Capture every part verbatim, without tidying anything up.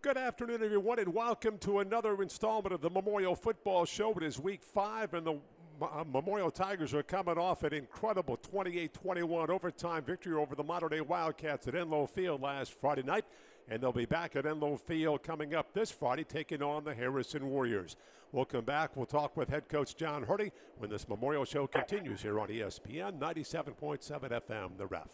Good afternoon, everyone, and welcome to another installment of the Memorial Football Show. It is week five, and the uh, Memorial Tigers are coming off an incredible twenty-eight twenty-one overtime victory over the modern-day Wildcats at Enloe Field last Friday night. And they'll be back at Enloe Field coming up this Friday, taking on the Harrison Warriors. We'll come back. We'll talk with head coach John Hurdy when this Memorial Show continues here on E S P N ninety-seven point seven F M, The Ref.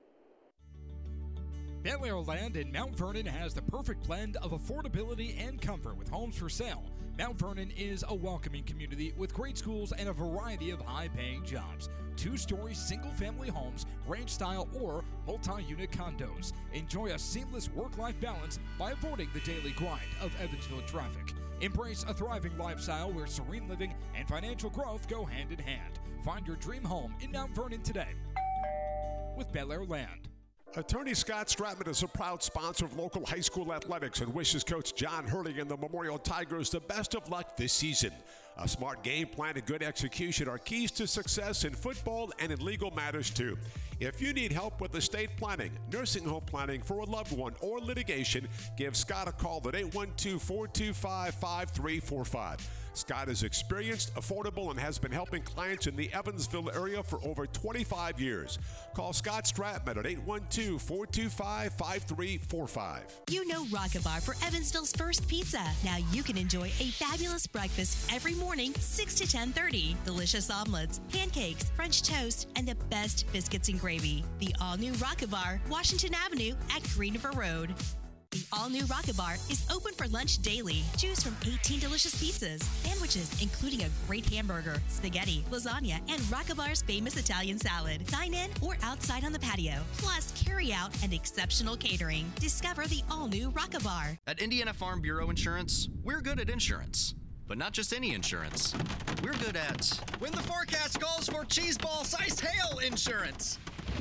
Bel Air Land in Mount Vernon has the perfect blend of affordability and comfort with homes for sale. Mount Vernon is a welcoming community with great schools and a variety of high-paying jobs. Two-story single-family homes, ranch-style or multi-unit condos. Enjoy a seamless work-life balance by avoiding the daily grind of Evansville traffic. Embrace a thriving lifestyle where serene living and financial growth go hand in hand. Find your dream home in Mount Vernon today with Bel Air Land. Attorney Scott Stratman is a proud sponsor of local high school athletics and wishes Coach John Hurdy and the Memorial Tigers the best of luck this season. A smart game plan and good execution are keys to success in football and in legal matters too. If you need help with estate planning, nursing home planning for a loved one, or litigation, give Scott a call at eight one two, four two five, five three four five. Scott is experienced, affordable, and has been helping clients in the Evansville area for over twenty-five years. Call Scott Stratman at eight one two, four two five, five three four five. You know Rock-A-Bar for Evansville's first pizza. Now you can enjoy a fabulous breakfast every morning, six to ten thirty. Delicious omelets, pancakes, French toast, and the best biscuits and gravy. The all-new Rock-A-Bar, Washington Avenue at Green River Road. The all-new Rock-A-Bar is open for lunch daily. Choose from eighteen delicious pizzas, sandwiches, including a great hamburger, spaghetti, lasagna, and Rock-A-Bar's famous Italian salad. Dine in or outside on the patio. Plus, carry out and exceptional catering. Discover the all-new Rock-A-Bar. At Indiana Farm Bureau Insurance, we're good at insurance. But not just any insurance. We're good at when the forecast calls for cheeseball-sized hail insurance.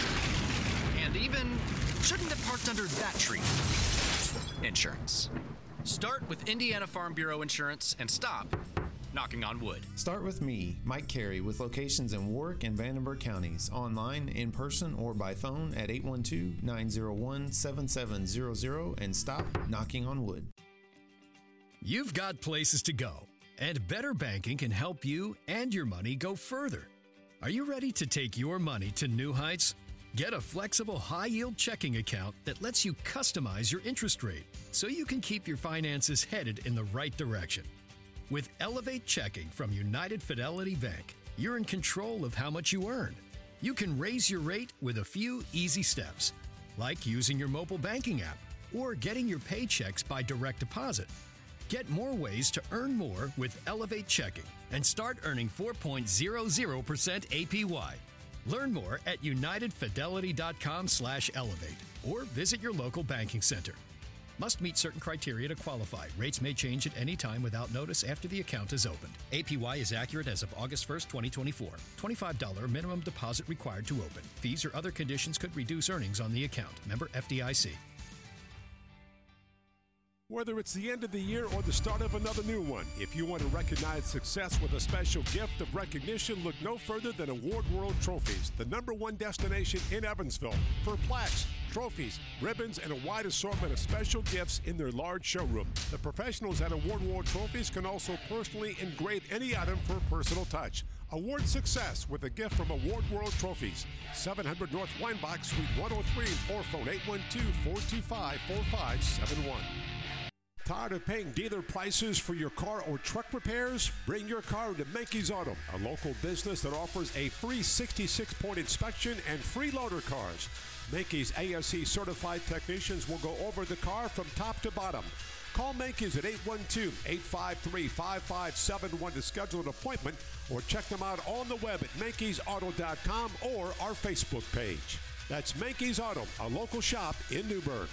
And even shouldn't have parked under that tree insurance. Start with Indiana Farm Bureau Insurance and stop knocking on wood. Start with me, Mike Carey, with locations in Warwick and Vandenberg counties. Online, in person, or by phone at eight one two, nine zero one, seven seven zero zero and stop knocking on wood. You've got places to go, and Better Banking can help you and your money go further. Are you ready to take your money to new heights? Get a flexible, high-yield checking account that lets you customize your interest rate so you can keep your finances headed in the right direction. With Elevate Checking from United Fidelity Bank, you're in control of how much you earn. You can raise your rate with a few easy steps, like using your mobile banking app or getting your paychecks by direct deposit. Get more ways to earn more with Elevate Checking and start earning four point zero zero percent A P Y. Learn more at unitedfidelity.com slash elevate or visit your local banking center. Must meet certain criteria to qualify. Rates may change at any time without notice after the account is opened. A P Y is accurate as of August first, twenty twenty-four. twenty-five dollars minimum deposit required to open. Fees or other conditions could reduce earnings on the account. Member F D I C. Whether it's the end of the year or the start of another new one, if you want to recognize success with a special gift of recognition, look no further than Award World Trophies, the number one destination in Evansville for plaques, trophies, ribbons, and a wide assortment of special gifts in their large showroom. The professionals at Award World Trophies can also personally engrave any item for a personal touch. Award success with a gift from Award World Trophies. seven hundred North Weinbach, Suite one oh three, or phone eight one two, four two five, four five seven one. Tired of paying dealer prices for your car or truck repairs? Bring your car to Menkes Auto, a local business that offers a free sixty-six point inspection and free loader cars. Menkes A S E certified technicians will go over the car from top to bottom. Call Menkes at eight one two, eight five three, five five seven one to schedule an appointment or check them out on the web at menkes auto dot com or our Facebook page. That's Menkes Auto, a local shop in Newburgh.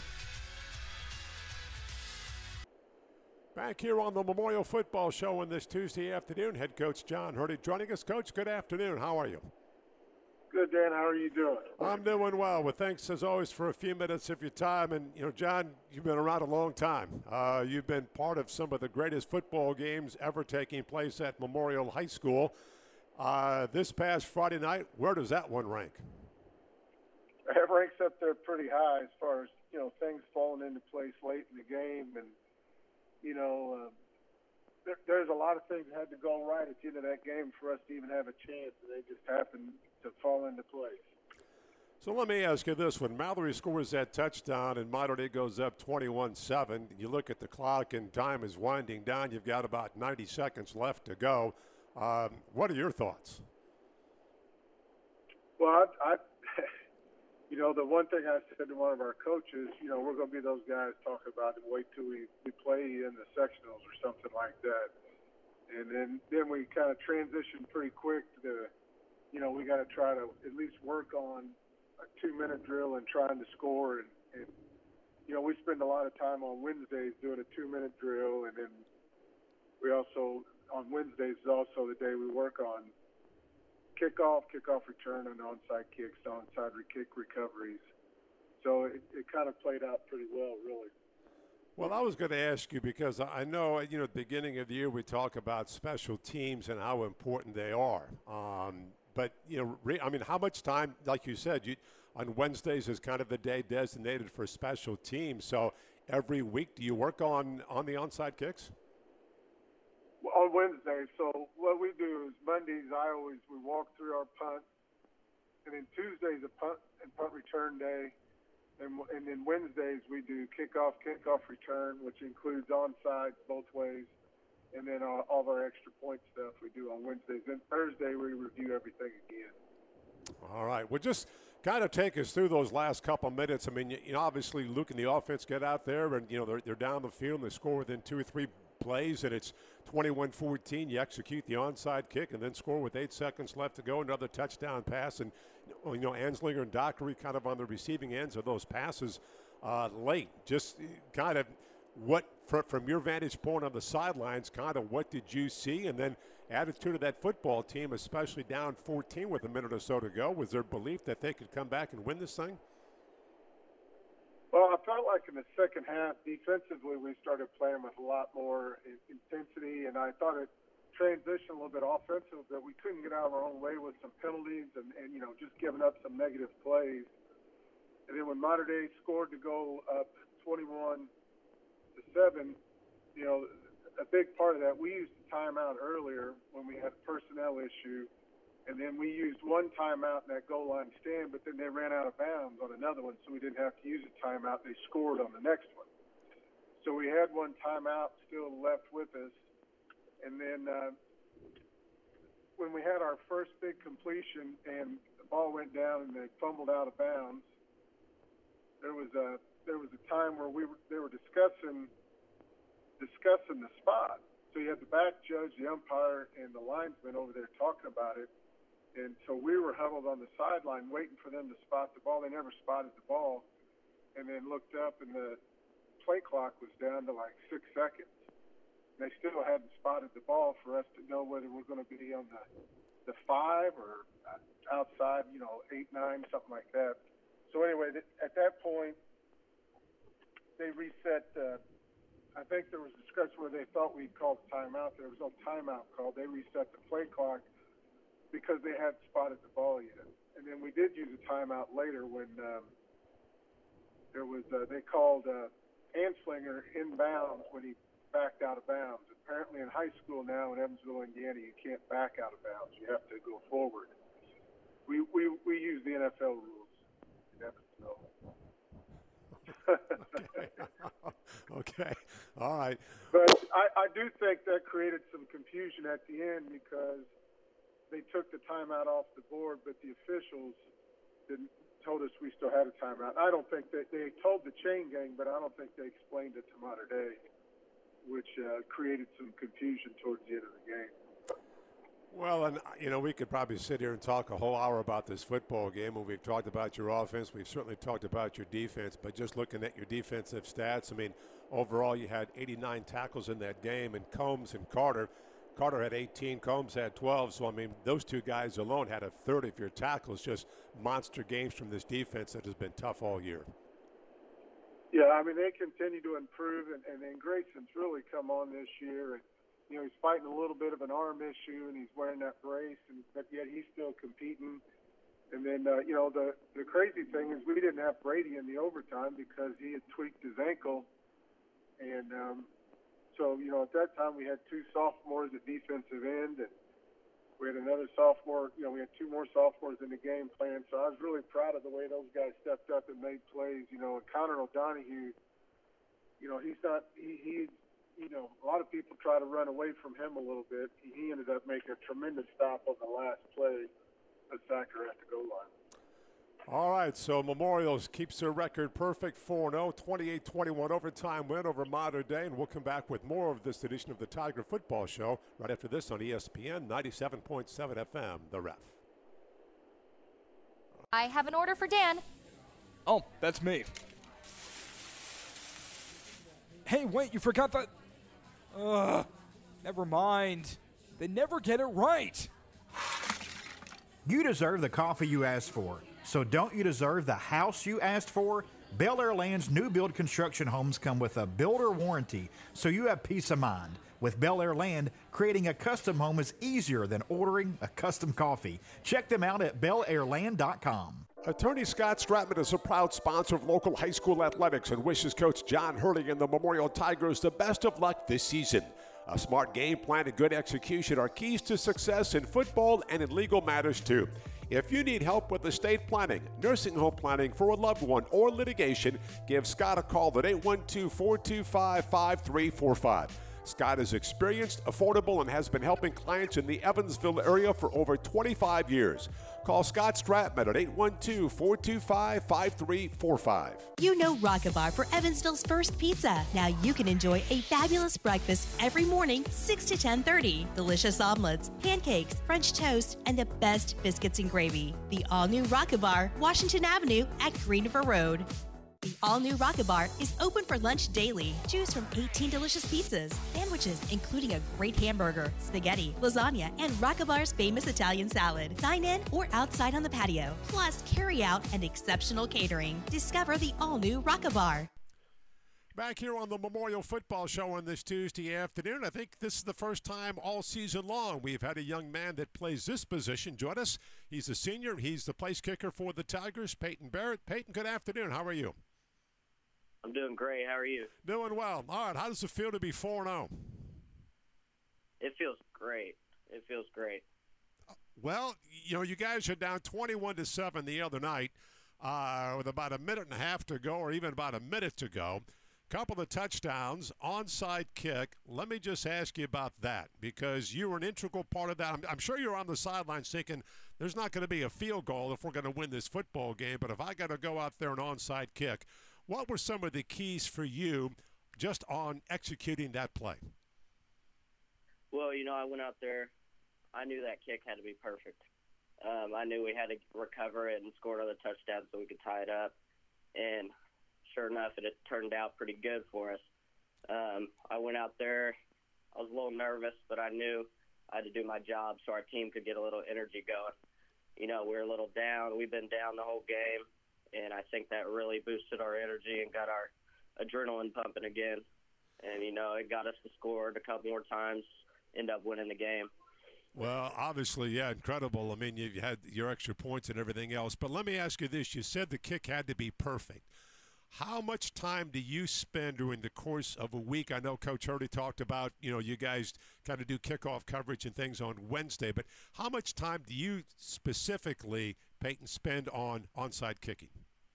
Back here on the Memorial Football Show on this Tuesday afternoon, head coach John Hurdy joining us. Coach, good afternoon. How are you? Good, Dan. How are you doing? I'm doing well. Well, thanks as always for a few minutes of your time. And, you know, John, you've been around a long time. Uh, you've been part of some of the greatest football games ever taking place at Memorial High School. Uh, this past Friday night, where does that one rank? It ranks up there pretty high as far as you know, things falling into place late in the game. And, you know, uh, there, there's a lot of things that had to go right at the end of that game for us to even have a chance, and they just happened to fall into place. So let me ask you this. When Mallory scores that touchdown and Mater Dei goes up twenty-one seven, you look at the clock and time is winding down. You've got about ninety seconds left to go. Um, what are your thoughts? Well, I, I, you know, the one thing I said to one of our coaches, you know, we're going to be those guys talking about and wait till we, we play in the sectionals or something like that. And then, then we kind of transitioned pretty quick to, you know, we got to try to at least work on a two-minute drill and trying to score. And, and, you know, we spend a lot of time on Wednesdays doing a two-minute drill. And then we also, on Wednesdays is also the day we work on kickoff, kickoff return, and onside kicks, onside kick recoveries. So it, it kind of played out pretty well, really. Well, I was going to ask you because I know, you know, at the beginning of the year we talk about special teams and how important they are. Um, but, you know, re- I mean, how much time, like you said, you, on Wednesdays is kind of the day designated for special teams. So every week do you work on, on the onside kicks? On Wednesday, so what we do is Mondays, I always, we walk through our punt, and then Tuesday's a punt and punt return day, and, and then Wednesdays we do kickoff, kickoff return, which includes onside both ways, and then all, all of our extra point stuff we do on Wednesdays. And Thursday we review everything again. All right. Well, just kind of take us through those last couple of minutes. I mean, you, you know, obviously Luke and the offense get out there, and, you know, they're, they're down the field, and they score within two or three plays, and it's twenty-one fourteen. You execute the onside kick and then score with eight seconds left to go. Another touchdown pass, and you know Anslinger and Dockery kind of on the receiving ends of those passes uh, late. Just kind of what, from your vantage point on the sidelines, kind of what did you see, and then attitude of that football team, especially down fourteen with a minute or so to go. Was there belief that they could come back and win this thing? Well, I felt like in the second half, defensively, we started playing with a lot more intensity, and I thought it transitioned a little bit offensive, but we couldn't get out of our own way with some penalties and, and you know, just giving up some negative plays. And then when Mater Dei scored to go up twenty-one to seven, you know, a big part of that, we used the timeout earlier when we had a personnel issue. And then we used one timeout in that goal line stand, but then they ran out of bounds on another one, so we didn't have to use a timeout. They scored on the next one. So we had one timeout still left with us. And then uh, when we had our first big completion and the ball went down and they fumbled out of bounds, there was a there was a time where we were, they were discussing discussing the spot. So you had the back judge, the umpire, and the linesman over there talking about it. And so we were huddled on the sideline waiting for them to spot the ball. They never spotted the ball, and then looked up, and the play clock was down to like six seconds. They still hadn't spotted the ball for us to know whether we're going to be on the the five or outside, you know, eight, nine, something like that. So anyway, at that point, they reset. Uh, I think there was discussion where they thought we called a timeout. There was no timeout called. They reset the play clock because they hadn't spotted the ball yet. And then we did use a timeout later when um, there was uh, they called uh, Anslinger inbounds when he backed out of bounds. Apparently in high school now in Evansville, Indiana, you can't back out of bounds. You have to go forward. We we, we use the N F L rules in Evansville. okay. Okay. All right. But I, I do think that created some confusion at the end because they took the timeout off the board, but the officials didn't told us we still had a timeout. I don't think that they told the chain gang, but I don't think they explained it to Mater Dei, which uh, created some confusion towards the end of the game. Well, and, you know, we could probably sit here and talk a whole hour about this football game, and we've talked about your offense. We've certainly talked about your defense, but just looking at your defensive stats, I mean, overall you had eighty-nine tackles in that game, and Combs and Carter, Carter had eighteen, Combs had twelve, so, I mean, those two guys alone had a third of your tackles, just monster games from this defense that has been tough all year. Yeah, I mean, they continue to improve, and, and then Grayson's really come on this year, and you know, he's fighting a little bit of an arm issue, and he's wearing that brace, and but yet he's still competing. And then, uh, you know, the, the crazy thing is we didn't have Brady in the overtime because he had tweaked his ankle. And um, so, you know, at that time we had two sophomores at defensive end, and we had another sophomore, you know, we had two more sophomores in the game playing. So I was really proud of the way those guys stepped up and made plays. You know, and Connor O'Donohue, you know, he's not, he, he, you know, a lot of people try to run away from him a little bit. He, he ended up making a tremendous stop on the last play. A sacker at the goal line. All right, so Memorial keeps their record perfect, four and oh, twenty-eight twenty-one overtime win over Mater Dei, and we'll come back with more of this edition of the Tiger Football Show right after this on E S P N ninety-seven point seven F M, The Ref. I have an order for Dan. Oh, that's me. Hey, wait, you forgot that. Ugh, never mind. They never get it right. You deserve the coffee you asked for. So don't you deserve the house you asked for? Bel Air Land's new build construction homes come with a builder warranty, so you have peace of mind. With Bel Air Land, creating a custom home is easier than ordering a custom coffee. Check them out at bel air land dot com. Attorney Scott Stratman is a proud sponsor of local high school athletics and wishes Coach John Hurley and the Memorial Tigers the best of luck this season. A smart game plan and good execution are keys to success in football and in legal matters too. If you need help with estate planning, nursing home planning for a loved one, or litigation, give Scott a call at eight one two, four two five, five three four five. Scott is experienced, affordable, and has been helping clients in the Evansville area for over twenty-five years. Call Scott Stratman at eight one two, four two five, five three four five. You know Rock-A-Bar for Evansville's first pizza. Now you can enjoy a fabulous breakfast every morning, six to ten thirty. Delicious omelets, pancakes, French toast, and the best biscuits and gravy. The all-new Rock-A-Bar, Washington Avenue at Green River Road. The all-new Rock-A-Bar is open for lunch daily. Choose from eighteen delicious pizzas, sandwiches, including a great hamburger, spaghetti, lasagna, and Rock-A-Bar's famous Italian salad. Dine in or outside on the patio, plus carry out and exceptional catering. Discover the all-new Rock-A-Bar. Back here on the Memorial Football Show on this Tuesday afternoon. I think this is the first time all season long we've had a young man that plays this position join us. He's a senior. He's the place kicker for the Tigers, Peyton Barrett. Peyton, good afternoon. How are you? I'm doing great. How are you? Doing well. All right. How does it feel to be four and oh? It feels great. It feels great. Well, you know, you guys are down twenty-one to seven the other night uh, with about a minute and a half to go, or even about a minute to go. Couple of touchdowns, onside kick. Let me just ask you about that, because you were an integral part of that. I'm, I'm sure you're on the sidelines thinking there's not going to be a field goal if we're going to win this football game, but if I got to go out there an onside kick, what were some of the keys for you just on executing that play? Well, you know, I went out there. I knew that kick had to be perfect. Um, I knew we had to recover it and score another touchdown so we could tie it up. And sure enough, it had turned out pretty good for us. Um, I went out there. I was a little nervous, but I knew I had to do my job so our team could get a little energy going. You know, we were a little down. We've been down the whole game. And I think that really boosted our energy and got our adrenaline pumping again. And, you know, it got us to score a couple more times, end up winning the game. Well, obviously, yeah, incredible. I mean, you had your extra points and everything else. But let me ask you this. You said the kick had to be perfect. How much time do you spend during the course of a week? I know Coach Hurley talked about, you know, you guys kind of do kickoff coverage and things on Wednesday. But how much time do you specifically, Peyton, spend on onside kicking?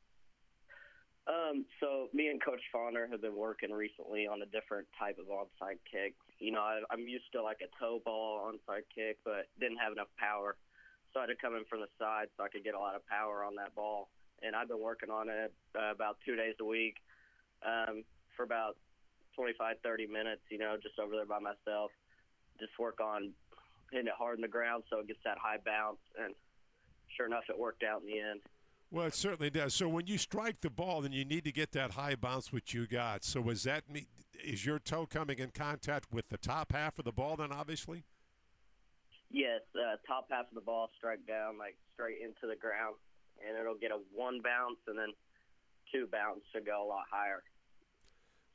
Um, so me and Coach Fauner have been working recently on a different type of onside kick. You know, I, I'm used to like a toe ball onside kick, but didn't have enough power. So I had to come in from the side so I could get a lot of power on that ball. And I've been working on it uh, about two days a week um, for about twenty-five, thirty minutes, you know, just over there by myself. Just work on hitting it hard in the ground so it gets that high bounce. And sure enough, it worked out in the end. Well, it certainly does. So when you strike the ball, then you need to get that high bounce, which you got. So was that is your toe coming in contact with the top half of the ball then, obviously? Yes, uh, top half of the ball strike down, like straight into the ground, and it'll get a one bounce and then two bounce to go a lot higher.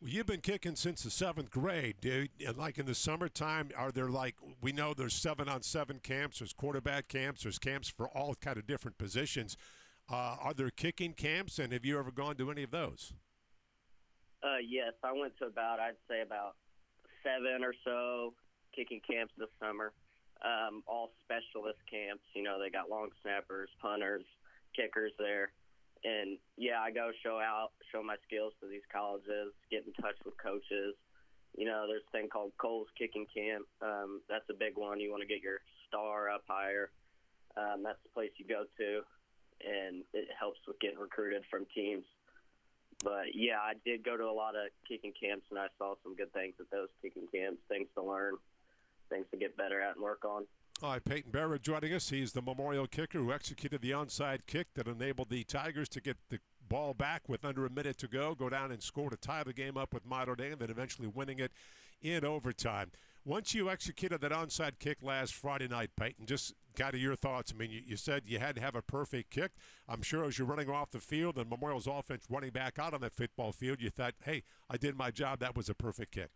Well, you've been kicking since the seventh grade, dude. And like in the summertime, are there like, we know there's seven on seven camps, there's quarterback camps, there's camps for all kind of different positions. Uh, are there kicking camps, and have you ever gone to any of those? Uh, yes, I went to about, I'd say about seven or so kicking camps this summer. Um, all specialist camps. You know, they got long snappers, punters, kickers there. And, yeah, I go show out, show my skills to these colleges, get in touch with coaches. You know, there's a thing called Cole's Kicking Camp. Um, that's a big one. You want to get your star up higher. Um, that's the place you go to, and it helps with getting recruited from teams. But, yeah, I did go to a lot of kicking camps, and I saw some good things at those kicking camps, things to learn, things to get better at and work on. All right, Peyton Barrett joining us. He's the Memorial kicker who executed the onside kick that enabled the Tigers to get the ball back with under a minute to go, go down and score to tie the game up with Mater Dei, and then eventually winning it in overtime. Once you executed that onside kick last Friday night, Peyton, just kind of your thoughts. I mean, you, you said you had to have a perfect kick. I'm sure as you're running off the field and Memorial's offense running back out on that football field, you thought, hey, I did my job. That was a perfect kick.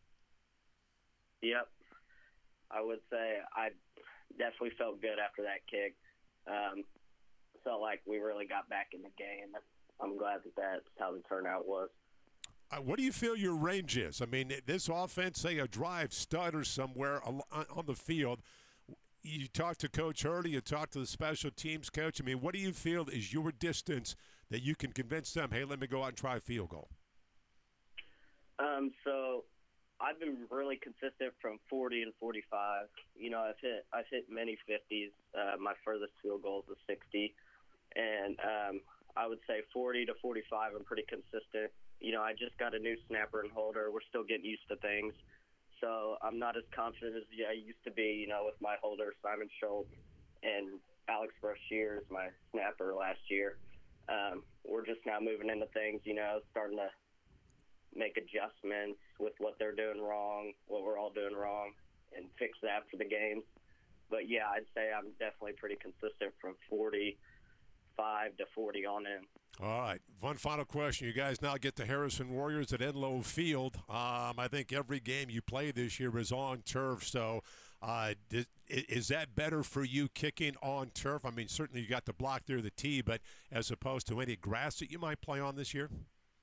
Yep. I would say I definitely felt good after that kick. Um, felt like we really got back in the game. I'm glad that that's how the turnout was. Uh, what do you feel your range is? I mean, this offense, say a drive stutter somewhere on the field. You talk to Coach Hurley, you talk to the special teams coach. I mean, what do you feel is your distance that you can convince them, hey, let me go out and try a field goal? Um, so I've been really consistent from forty and forty-five. You know, I've hit I've hit many fifties. Uh, my furthest field goal is a sixty. And um, I would say forty to forty-five, I'm pretty consistent. You know, I just got a new snapper and holder. We're still getting used to things. So I'm not as confident as I used to be, you know, with my holder, Simon Schultz, and Alex Brashear is my snapper last year. Um, we're just now moving into things, you know, starting to make adjustments with what they're doing wrong, what we're all doing wrong, and fix that for the games. But, yeah, I'd say I'm definitely pretty consistent from forty-five to forty on in. All right. One final question. You guys now get the Harrison Warriors at Enloe Field. Um, I think every game you play this year is on turf. So uh, is, is that better for you kicking on turf? I mean, certainly you got the block there, the tee, but as opposed to any grass that you might play on this year?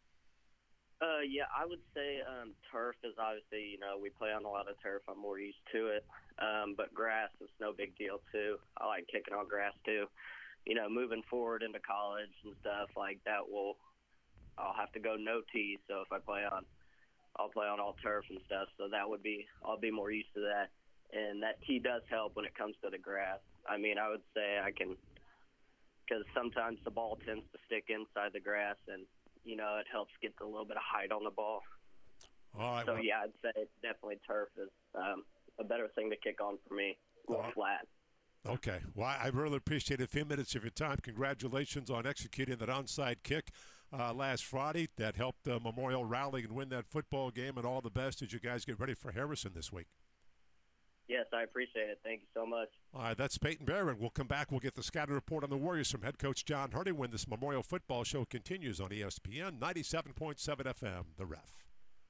Uh, yeah, I would say um, turf is obviously, you know, we play on a lot of turf. I'm more used to it. Um, but grass is no big deal, too. I like kicking on grass, too. You know, moving forward into college and stuff like that, will I'll have to go no tee. So if I play on, I'll play on all turf and stuff. So that would be, I'll be more used to that. And that tee does help when it comes to the grass. I mean, I would say I can, because sometimes the ball tends to stick inside the grass, and you know, it helps get a little bit of height on the ball. All right. So well, yeah, I'd say definitely turf is um, a better thing to kick on for me. More uh, flat. Okay. Well, I really appreciate a few minutes of your time. Congratulations on executing that onside kick uh, last Friday. That helped uh, Memorial rally and win that football game, and all the best as you guys get ready for Harrison this week. Yes, I appreciate it. Thank you so much. All right, that's Peyton Barron. We'll come back. We'll get the scouting report on the Warriors from head coach John Hurley when this Memorial football show continues on E S P N ninety-seven point seven F M, The Ref.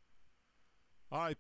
All right.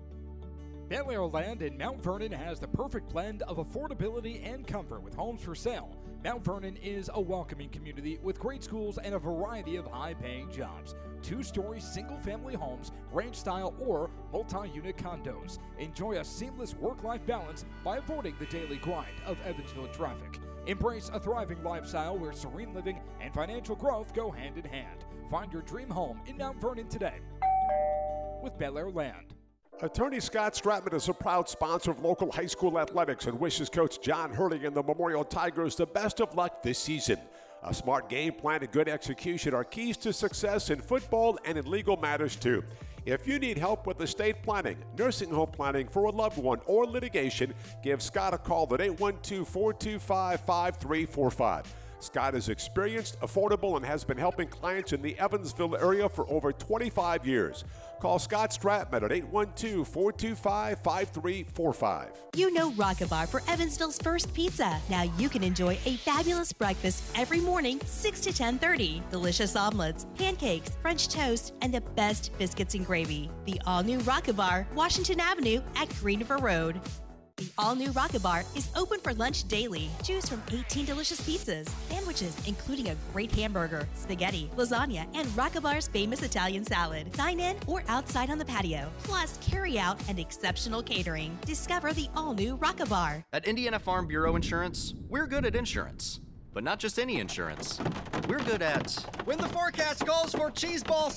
Bel Air Land in Mount Vernon has the perfect blend of affordability and comfort with homes for sale. Mount Vernon is a welcoming community with great schools and a variety of high-paying jobs. Two-story single-family homes, ranch-style or multi-unit condos. Enjoy a seamless work-life balance by avoiding the daily grind of Evansville traffic. Embrace a thriving lifestyle where serene living and financial growth go hand in hand. Find your dream home in Mount Vernon today with Bel Air Land. Attorney Scott Stratman is a proud sponsor of local high school athletics and wishes Coach John Hurley and the Memorial Tigers the best of luck this season. A smart game plan and good execution are keys to success in football and in legal matters too. If you need help with estate planning, nursing home planning for a loved one, or litigation, give Scott a call at eight one two, four two five, five three four five. Scott is experienced, affordable, and has been helping clients in the Evansville area for over twenty-five years. Call Scott Stratman at eight one two, four two five, five three four five. You know Rock-A-Bar for Evansville's first pizza. Now you can enjoy a fabulous breakfast every morning, six to ten thirty. Delicious omelets, pancakes, French toast, and the best biscuits and gravy. The all-new Rock-A-Bar, Washington Avenue at Greenriver Road. The all-new Rock-A-Bar is open for lunch daily. Choose from eighteen delicious pizzas, sandwiches, including a great hamburger, spaghetti, lasagna, and Rock-A-Bar's famous Italian salad. Dine in or outside on the patio, plus carry out and exceptional catering. Discover the all-new Rock-A-Bar. At Indiana Farm Bureau Insurance, we're good at insurance. But not just any insurance. We're good at when the forecast calls for cheese ball